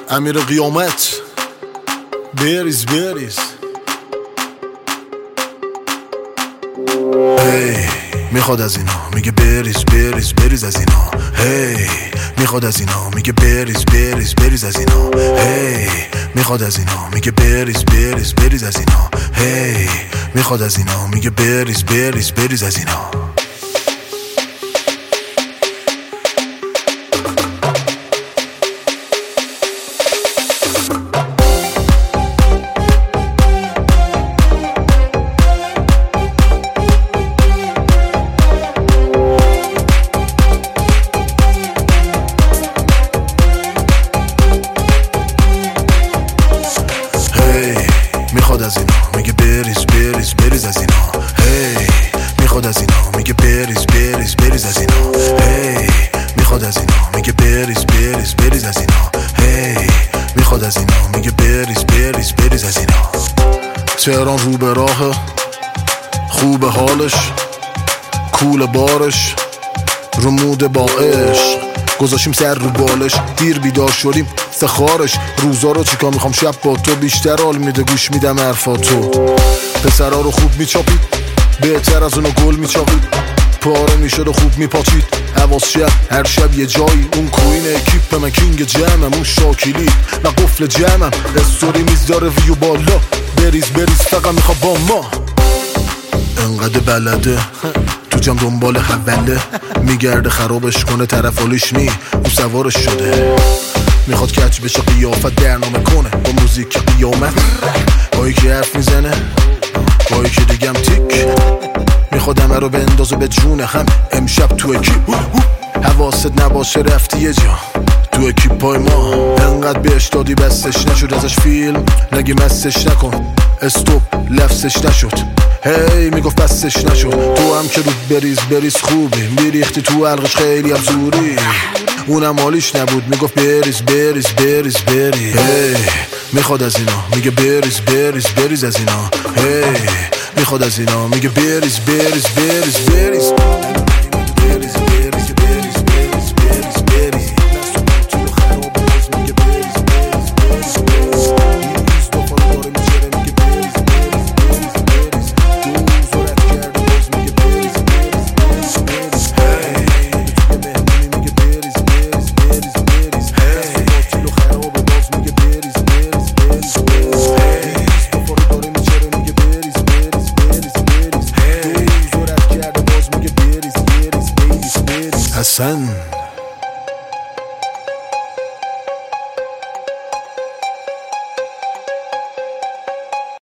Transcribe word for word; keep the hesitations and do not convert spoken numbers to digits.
امیر قیامت بریز بریز. هی میخواد از اینا میگه بریز بریز بریز از اینا. هی میخواد از اینا میگه بریز بریز بریز از اینا. هی میخواد از اینا میگه بریز بریز بریز از اینا. هی میخواد از اینا میگه بریز بریز بریز از اینا. میخواد از اینا میگه بریز بریز بریز از اینا. هی میخواد از اینا میگه بریز بریز بریز از اینا. هی میخواد از اینا میگه بریز بریز بریز از اینا. هی میخواد از اینا میگه بریز بریز بریز از اینا. تهران رو به راه خوب حالش، کول بارش رمود با عشق، گذاشیم سر رو بالش، دیر بیدار شدیم سخارش. روزا رو چیکار میخوام شب با تو، بیشتر حال میده گوش میدم حرفاتو. پسرا رو خوب میچاپید، بهتر از اونو گل میچاقید. پاره میشد و خوب میپاچید، حواس شب هر شب یه جایی. اون کوین اکیپ من کینگ جمعم، اون شاکیلی و قفل جمعم. استوری میز داره ویو بالا، بریز بریز فقط میخواد با ما. انقدر بلده تو جمع دنبال حوله، میگرده خرابش کنه طرف حالیش نی او سوارش شده. میخواد کچ بشه قیافت برنامه کنه با موزیک قیامت. با یکی حرف میزنه با یکی دیگم تیک، میخواد همه رو بندازه به جون هم. امشب تو اکیپ حواست نباشه رفتی یه جا تو اکیپ پای ما. انقدر بهش دادی بستش نشد، ازش فیلم نگی مستش نکن. استوب لفظش نشد، هی میگفت بستش نشد. تو هم که رود بریز بریز خوبی، میریختی تو حلقش خیلی هم زوری. اونم حالیش نبود میگفت بریز بریز بریز بریز. هی میخواد از اینا میگه بریز بریز بریز از اینا. هی میخواد از اینا میگه بریز بریز بریز بریز. Hassan